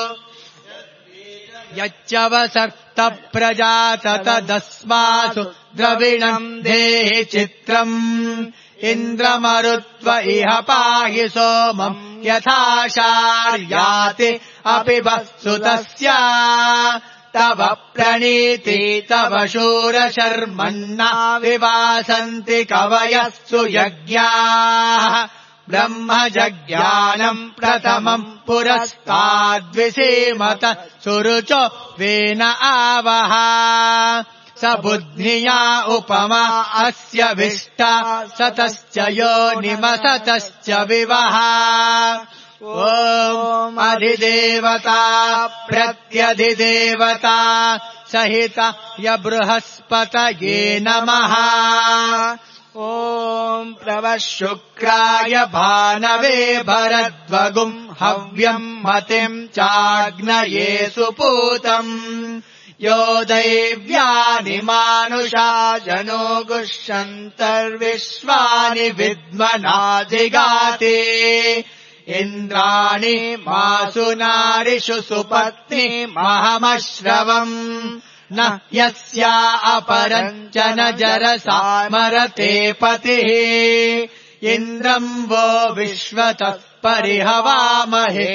यच्चवसक्त प्रजाततदस्मासु द्रविणम् देहि चित्रम् इन्द्रमरुत्व इह पाहि सोमम् यथाशार्याति अपि वत्सुतस्य तव प्रणीति तव शूरशर्मन्ना विवासन्ति कवयः सुयज्ञाः ब्रह्मजज्ञानम् प्रथमम् पुरस्ताद्विसीमत सुरुचो वेन आवह स बुद्ध्या उपमा अस्य विष्टा सतश्च योनिमसतश्च विवह ॐ अधिदेवता प्रत्यधिदेवता सहिताय बृहस्पतये नमः ॐ प्रवः शुक्राय भानवे भरद्वगुम् हव्यम् मतिम् चाग्नये सुपूतम् यो दैव्यानि मानुषा जनो गुष्यन्तर्विश्वानि विद्मनाधिगाते इन्द्राणि मासु नारिषु सुपत्नीमहमश्रवम् न यस्या अपरम् च न जरसा मरते पतिः इन्द्रम् वो विश्वतः परिहवामहे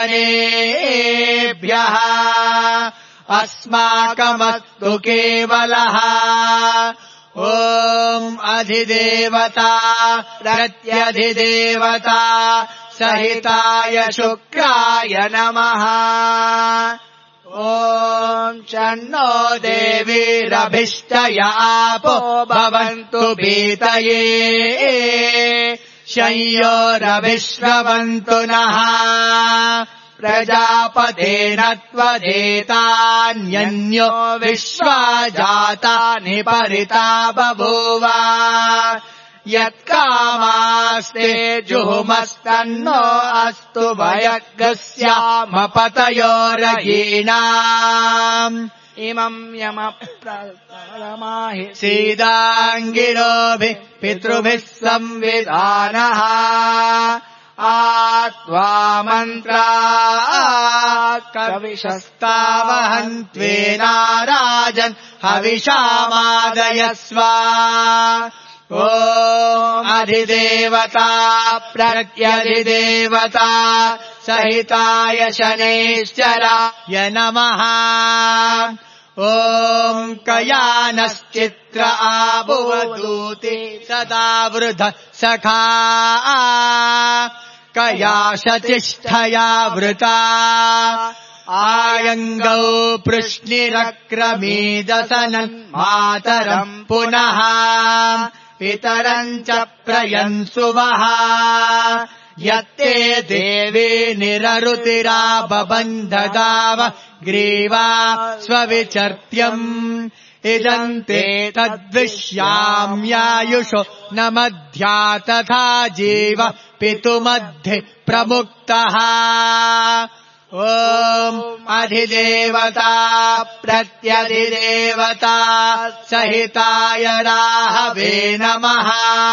जनेभ्यः अस्माकमस्तु केवलः ॐ अधिदेवता प्रत्यधिदेवता सहिताय शुक्राय नमः ॐ चन्नो देवीरभिष्टयापो भवन्तु भीतये शय्योरभिश्रवन्तु नः प्रजापतेन त्वदेतान्यन्यो विश्वा जातानि परिता बभूव यत्कामास्ते जुहुमस्तन्नो अस्तु वयग्स्यामपतयोरयीणाम् इमम् यमप्रमाहि सीदाङ्गिरोभिः पितृभिः संविधानः आत्वा मन्त्रा कविशस्तावहन्त्वेनाराजन् हविषामादयस्व ॐ अधिदेवता प्रत्यधिदेवता सहिताय शनैश्चराय नमः ॐ कयानश्चित्र आबुवदूति सदा वृध सखा कयाशतिष्ठया वृता आयङ्गौ पृश्निरक्रमीदसनन् मातरम् पुनः पितरम् च प्रयन्सुवः यत्ते देवी निररुतिराबबन्धदाव ग्रीवा स्वविचर्त्यम् इदन्ते तद्विश्याम्यायुषो न मध्या तथा जीव पितुमध्ये प्रमुक्तः ॐ अधिदेवता प्रत्यधिदेवता सहिताय राहवे नमः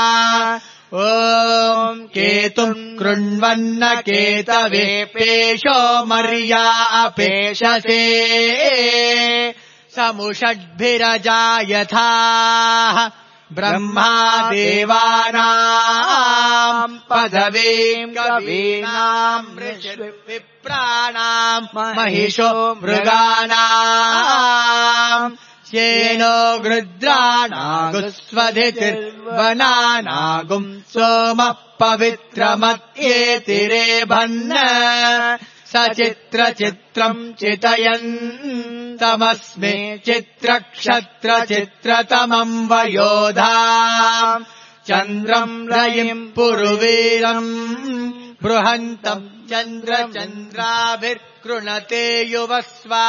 ॐ केतुम् कृण्वन्न केतवे पेशो मर्या अपेशसे समुषड्भिरजायथाः ब्रह्मा देवानाम् पदवीम् कवीनाम् विप्राणाम् महिषो मृगाणाम् श्येनो गृद्राणागुस्वधितिर्वनानागुम् सोमः पवित्रमत्येतिरेभन्न सचित्रचित्रम् चितयन्तमस्मे चित्रक्षत्रचित्रतमम् वयोधा चन्द्रम् रयिम् पुरुवीरम् बृहन्तम् चन्द्रचन्द्राभिर्कृणते युवस्वा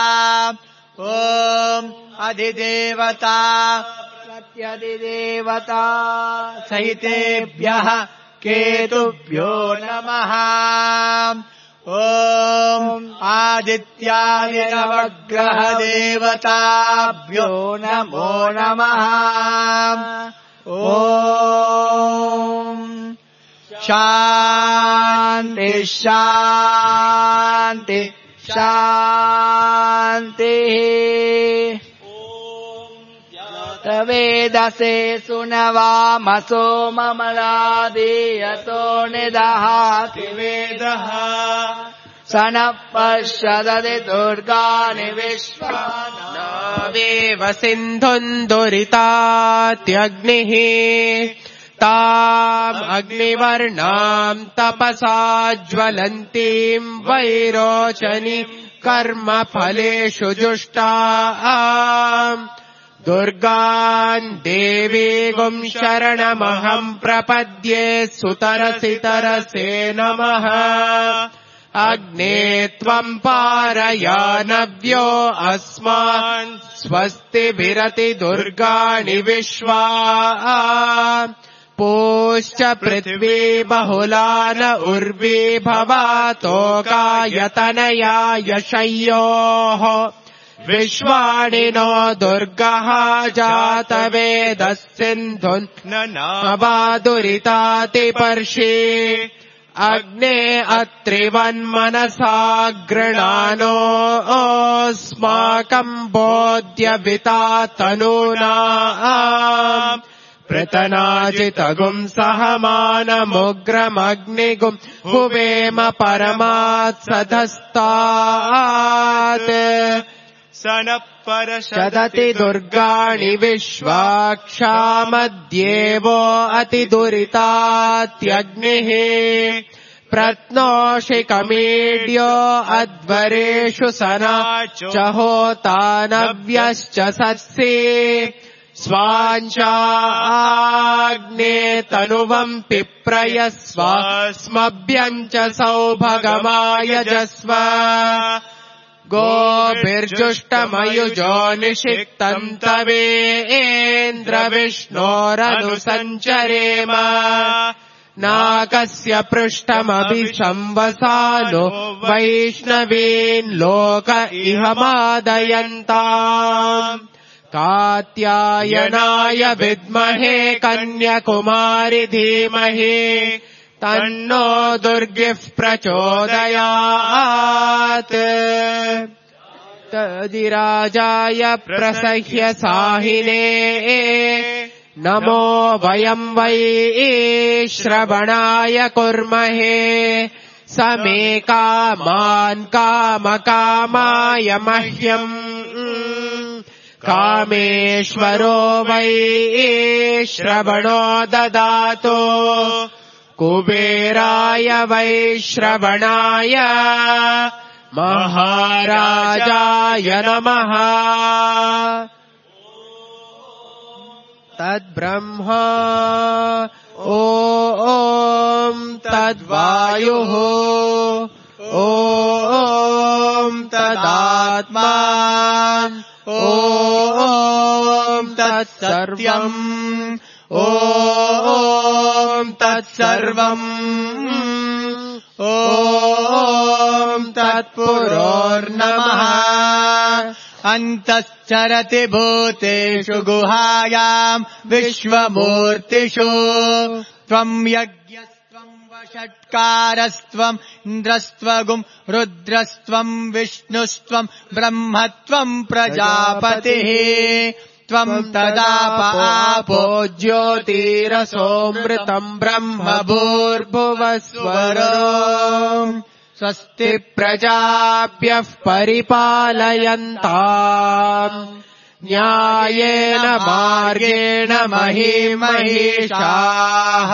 ॐ अधिदेवता प्रत्यधिदेवता सहितेभ्यः केतुभ्यो नमः ॐ आदित्यादिनवग्रहदेवताभ्यो नमो नमः ॐ शान्ति शान्ति शान्तिः तवेदसे सुनवामसो ममलादीयतो निदहाति वेदः स नः पश्यदति दुर्गाणि विश्वानावेव सिन्धुम् दुरितात्यग्निः ताम् अग्निवर्णाम् तपसा ज्वलन्तीम् वैरोचनि कर्मफलेषु जुष्टाम् दुर्गान् देवीगुम् शरणमहम् प्रपद्ये सुतरसि तरसे नमः अग्ने त्वम् पारयानव्यो अस्मान् स्वस्तिभिरति दुर्गाणि विश्वा पूश्च पृथ्वी बहुला न उर्वी भवातोकायतनया यशयोः विश्वाणि नो दुर्गः जातवेदः सिन्धुन् नवादुरितातिपर्षि अग्ने अत्रिवन्मनसा गृणानो अस्माकम् बोध्यविता तनूना पृतनाजितगुम् सहमानमुग्रमग्निगुम् हुवेम परमात्सधस्तात् सदति दुर्गाणि विश्वाक्षामद्येवो अतिदुरितात्यग्निः प्रत्नोषिकमीड्यो अध्वरेषु सना च होतानव्यश्च सत्सि स्वाञ्चाग्ने तनुवम् पिप्रयस्वास्मभ्यम् च सौभगमायजस्व गोभिर्जुष्टमयुजो निषिक्तम् तवेन्द्रविष्णोरनुसञ्चरेम नाकस्य पृष्ठमभिशंवसानो वैष्णवीन् लोक इह मादयन्ताम् कात्यायनाय विद्महे कन्याकुमारि धीमहि तन्नो दुर्गिः प्रचोदयात् तदिराजाय प्रसह्य साहिने नमो वयम् वै श्रवणाय कुर्महे समे कामान् कामकामाय मह्यम् कामेश्वरो वै श्रवणो ददातु कुबेराय वै श्रवणाय महाराजाय नमः तद्ब्रह्मा ॐ तद्वायुः ॐ तदात्मा ॐ तत्सत्यम् ॐ तत्सर्वम् ॐ तत्पुरोर्नमः अन्तश्चरति भूतेषु गुहायाम् विश्वमूर्तिषु त्वम् यज्ञस्त्वम् वषट्कारस्त्वम् इन्द्रस्त्वगुम् रुद्रस्त्वम् विष्णुस्त्वम् ब्रह्मत्वम् प्रजापतिः त्वम् तदापो ज्योतिरसोऽमृतम् ब्रह्म भूर्भुवस्वरो स्वस्ति प्रजाभ्यः परिपालयन्ताम् न्यायेन मार्गेण महीमहीषाः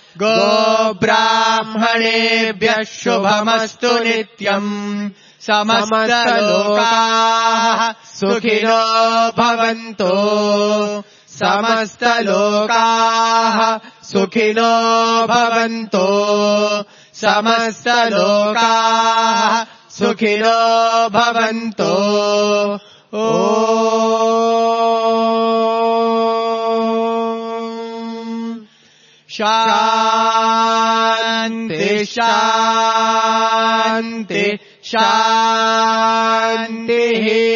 गोब्राह्मणेभ्यः शुभमस्तु नित्यम् समस्तलोकाः सुखिनो भवन्तु समस्तलोकाः सुखिनो भवन्तु समस्तलोकाः सुखिनो भवन्तु ॐ शान्ति शान्ति शान्तिः